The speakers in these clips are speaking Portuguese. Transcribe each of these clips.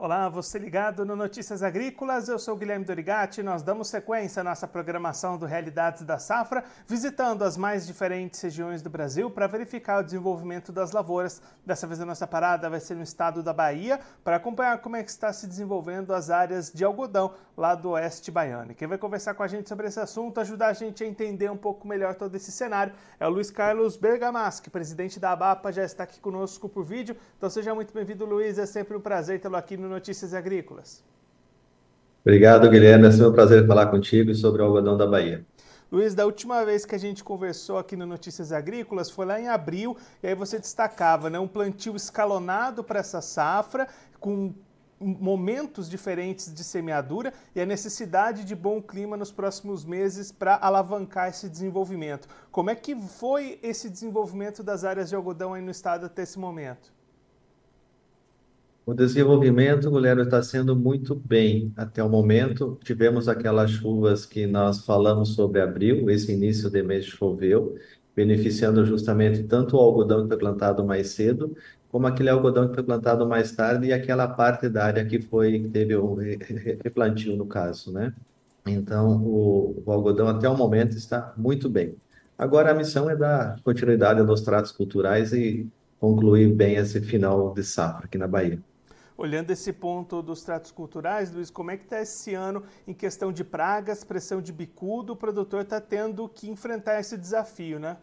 Olá, você ligado no Notícias Agrícolas, eu sou o Guilherme Dorigatti e nós damos sequência à nossa programação do Realidades da Safra, visitando as mais diferentes regiões do Brasil para verificar o desenvolvimento das lavouras. Dessa vez a nossa parada vai ser no estado da Bahia, para acompanhar como é que está se desenvolvendo as áreas de algodão lá do oeste baiano. E quem vai conversar com a gente sobre esse assunto, ajudar a gente a entender um pouco melhor todo esse cenário, é o Luiz Carlos Bergamaschi, presidente da ABAPA, já está aqui conosco por vídeo. Então seja muito bem-vindo, Luiz, é sempre um prazer tê-lo aqui no Notícias Agrícolas. Obrigado, Guilherme. É sempre um prazer falar contigo sobre o algodão da Bahia. Luiz, da última vez que a gente conversou aqui no Notícias Agrícolas foi lá em abril, e aí você destacava, né, um plantio escalonado para essa safra, com momentos diferentes de semeadura e a necessidade de bom clima nos próximos meses para alavancar esse desenvolvimento. Como é que foi esse desenvolvimento das áreas de algodão aí no estado até esse momento? O desenvolvimento, Guilherme, está sendo muito bem até o momento. Tivemos aquelas chuvas que nós falamos sobre abril, esse início de mês choveu, beneficiando justamente tanto o algodão que foi plantado mais cedo, como aquele algodão que foi plantado mais tarde e aquela parte da área que teve um replantio, no caso, né? Então, o algodão até o momento está muito bem. Agora a missão é dar continuidade nos tratos culturais e concluir bem esse final de safra aqui na Bahia. Olhando esse ponto dos tratos culturais, Luiz, como é que está esse ano em questão de pragas, pressão de bicudo? O produtor está tendo que enfrentar esse desafio, né?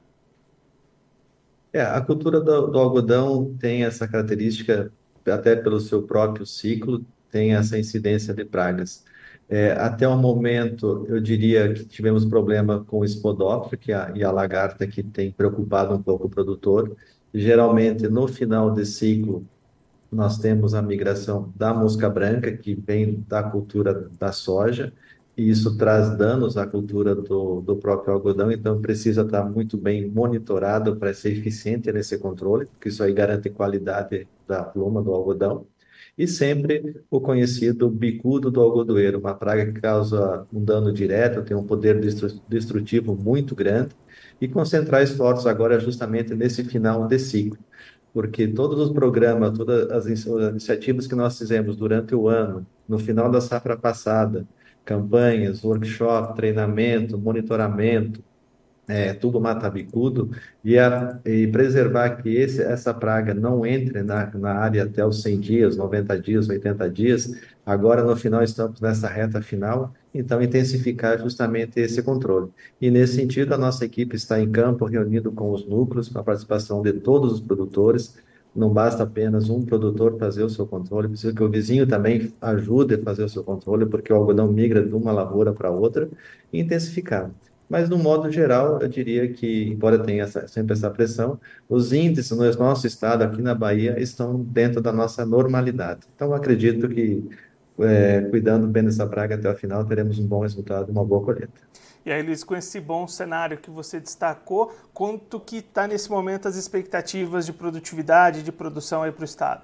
A cultura do algodão tem essa característica, até pelo seu próprio ciclo, tem essa incidência de pragas. Até o momento, eu diria que tivemos problema com o espodófilo, e a lagarta que tem preocupado um pouco o produtor. Geralmente, no final de ciclo, nós temos a migração da mosca branca, que vem da cultura da soja, e isso traz danos à cultura do próprio algodão, então precisa estar muito bem monitorado para ser eficiente nesse controle, porque isso aí garante qualidade da pluma do algodão. E sempre o conhecido bicudo do algodoeiro, uma praga que causa um dano direto, tem um poder destrutivo muito grande, e concentrar esforços agora justamente nesse final de ciclo, porque todos os programas, todas as iniciativas que nós fizemos durante o ano, no final da safra passada, campanhas, workshop, treinamento, monitoramento, tudo mata-bicudo, e preservar que essa praga não entre na área até os 100 dias, 90 dias, 80 dias. Agora, no final, estamos nessa reta final, então intensificar justamente esse controle. E, nesse sentido, a nossa equipe está em campo, reunido com os núcleos, com a participação de todos os produtores. Não basta apenas um produtor fazer o seu controle, precisa que o vizinho também ajude a fazer o seu controle, porque o algodão migra de uma lavoura para outra, e intensificar. Mas, no modo geral, eu diria que, embora tenha sempre essa pressão, os índices no nosso estado, aqui na Bahia, estão dentro da nossa normalidade. Então, eu acredito que, cuidando bem dessa praga até o final, teremos um bom resultado, uma boa colheita. E aí, Luiz, com esse bom cenário que você destacou, quanto que está nesse momento as expectativas de produtividade, de produção aí para o estado?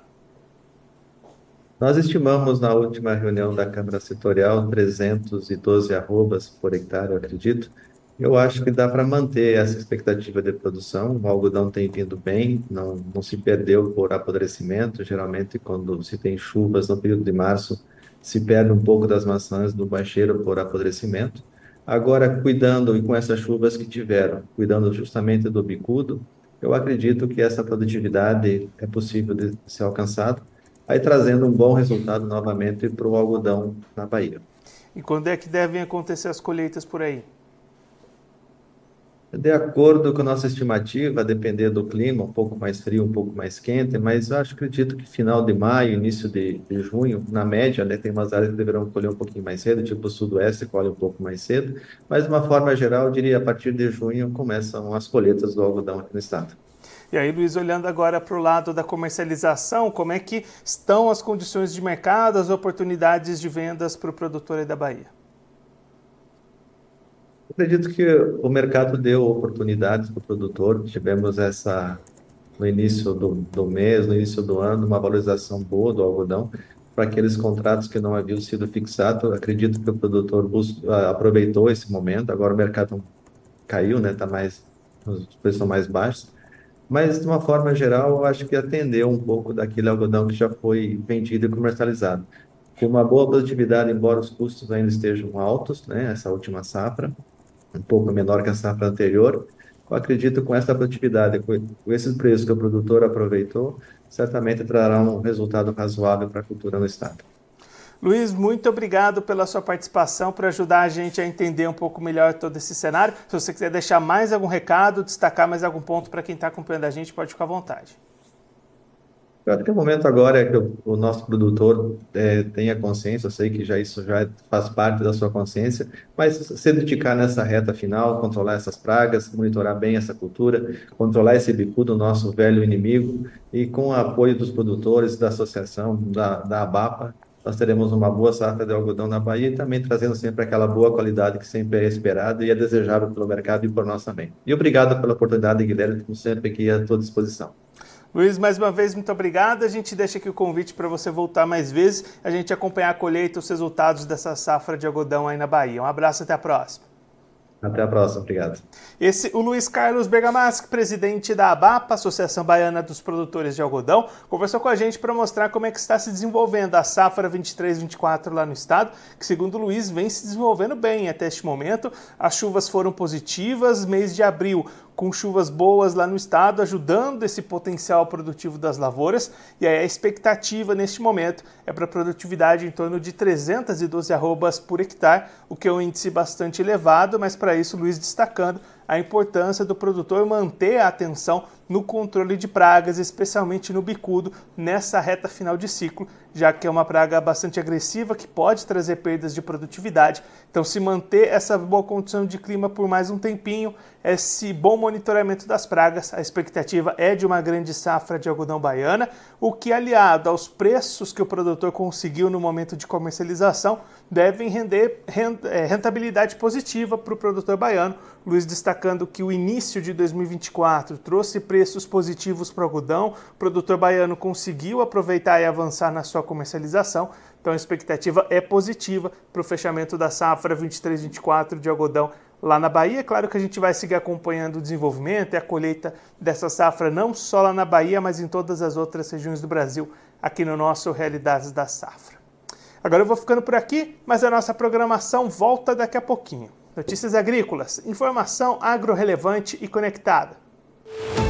Nós estimamos, na última reunião da Câmara Setorial, 312 arrobas por hectare, eu acredito. Eu acho que dá para manter essa expectativa de produção. O algodão tem vindo bem, não se perdeu por apodrecimento. Geralmente, quando se tem chuvas no período de março, se perde um pouco das maçãs do bacheiro por apodrecimento. Agora, cuidando, e com essas chuvas que tiveram, cuidando justamente do bicudo, eu acredito que essa produtividade é possível de ser alcançada, aí trazendo um bom resultado novamente para o algodão na Bahia. E quando é que devem acontecer as colheitas por aí? De acordo com a nossa estimativa, a depender do clima, um pouco mais frio, um pouco mais quente, mas eu acredito que final de maio, início de junho, na média, né, tem umas áreas que deverão colher um pouquinho mais cedo, tipo o sudoeste colhe um pouco mais cedo, mas de uma forma geral, eu diria a partir de junho começam as colheitas do algodão aqui no estado. E aí, Luiz, olhando agora para o lado da comercialização, como é que estão as condições de mercado, as oportunidades de vendas para o produtor aí da Bahia? Acredito que o mercado deu oportunidades para o produtor. Tivemos no início do mês, no início do ano, uma valorização boa do algodão para aqueles contratos que não haviam sido fixados. Acredito que o produtor aproveitou esse momento. Agora o mercado caiu, né? Tá mais, os preços são mais baixos. mas de uma forma geral, eu acho que atendeu um pouco daquele algodão que já foi vendido e comercializado. Com uma boa produtividade, embora os custos ainda estejam altos, né, essa última safra, um pouco menor que a safra anterior, eu acredito que com essa produtividade, com esses preços que o produtor aproveitou, certamente trará um resultado razoável para a cultura no estado. Luiz, muito obrigado pela sua participação, por ajudar a gente a entender um pouco melhor todo esse cenário. Se você quiser deixar mais algum recado, destacar mais algum ponto para quem está acompanhando a gente, pode ficar à vontade. Eu acho que o momento agora é que o nosso produtor tenha consciência, eu sei que isso já faz parte da sua consciência, mas se dedicar nessa reta final, controlar essas pragas, monitorar bem essa cultura, controlar esse bicudo, nosso velho inimigo, e com o apoio dos produtores, da associação, da ABAPA, nós teremos uma boa safra de algodão na Bahia e também trazendo sempre aquela boa qualidade que sempre é esperada e é desejável pelo mercado e por nós também. E obrigado pela oportunidade, Guilherme, como sempre aqui à tua disposição. Luiz, mais uma vez, muito obrigado. A gente deixa aqui o convite para você voltar mais vezes, a gente acompanhar a colheita e os resultados dessa safra de algodão aí na Bahia. Um abraço, até a próxima. Até a próxima, obrigado. O Luiz Carlos Bergamaschi, presidente da ABAPA, Associação Baiana dos Produtores de Algodão, conversou com a gente para mostrar como é que está se desenvolvendo a safra 23-24 lá no estado, que segundo o Luiz vem se desenvolvendo bem até este momento. As chuvas foram positivas, mês de abril com chuvas boas lá no estado, ajudando esse potencial produtivo das lavouras, e aí a expectativa neste momento é para produtividade em torno de 312 arrobas por hectare, o que é um índice bastante elevado, mas para isso Luiz destacando a importância do produtor manter a atenção no controle de pragas, especialmente no bicudo, nessa reta final de ciclo, já que é uma praga bastante agressiva que pode trazer perdas de produtividade. Então, se manter essa boa condição de clima por mais um tempinho, esse bom monitoramento das pragas, a expectativa é de uma grande safra de algodão baiana, o que, aliado aos preços que o produtor conseguiu no momento de comercialização, devem render rentabilidade positiva para o produtor baiano. Luiz destacando que o início de 2024 trouxe preços positivos para o algodão, o produtor baiano conseguiu aproveitar e avançar na sua comercialização, então a expectativa é positiva para o fechamento da safra 23-24 de algodão lá na Bahia. É claro que a gente vai seguir acompanhando o desenvolvimento e a colheita dessa safra não só lá na Bahia, mas em todas as outras regiões do Brasil, aqui no nosso Realidades da Safra. Agora eu vou ficando por aqui, mas a nossa programação volta daqui a pouquinho. Notícias agrícolas, informação agro-relevante e conectada.